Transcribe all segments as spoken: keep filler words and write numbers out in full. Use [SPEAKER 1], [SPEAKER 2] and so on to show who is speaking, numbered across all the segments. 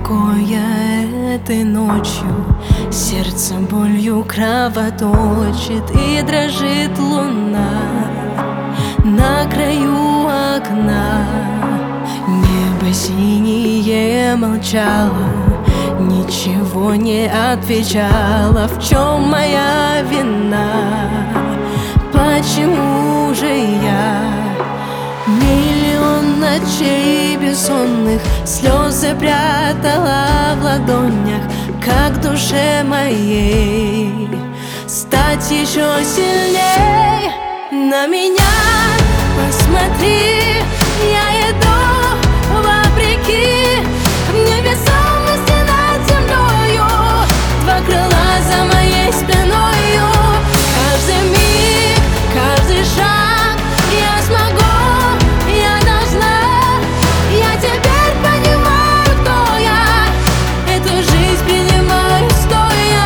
[SPEAKER 1] покоя этой ночью. Сердце болью кровоточит, и дрожит луна на краю окна. Небо синее молчало, ничего не отвечало. В чем моя вина? Почему же я? Миллион ночей бессонных, слезы прятала в ладонях. Как в душе моей стать еще сильней? На меня посмотри, я иду вопреки невесомости над землею. Два крыла за моей спиною. Каждый миг, каждый шаг я смогу, я должна. Я теперь понимаю, кто я. Эту жизнь принимаю стоя.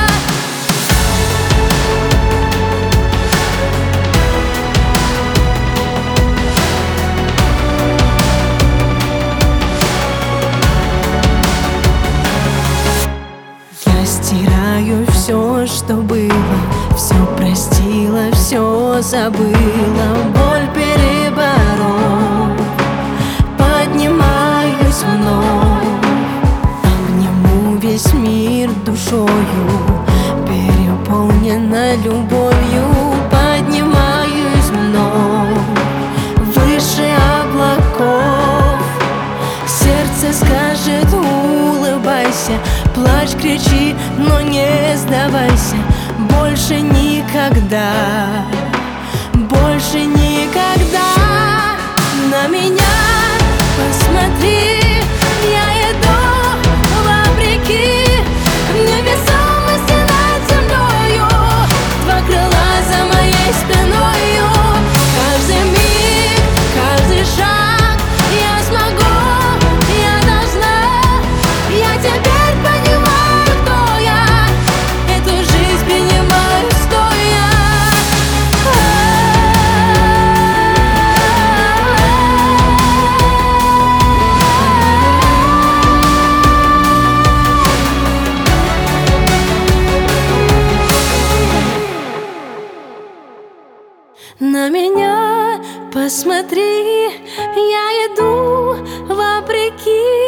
[SPEAKER 1] Я стираю все, что было, все простила, все забыла. Боль переборов, поднимаюсь вновь. Обниму весь мир душою, переполнена любовью. Поднимаюсь вновь выше облаков. Сердце скажет: улыбайся, плачь, кричи, но не сдавайся. Больше никогда, больше никогда. На меня посмотри, я иду вопреки невесомости над землею. Два крыла за моей спиною. Каждый миг, каждый шаг я смогу, я должна. Я теперь понимаю, кто я. Эту жизнь принимаю стоя. На меня посмотри, я иду вопреки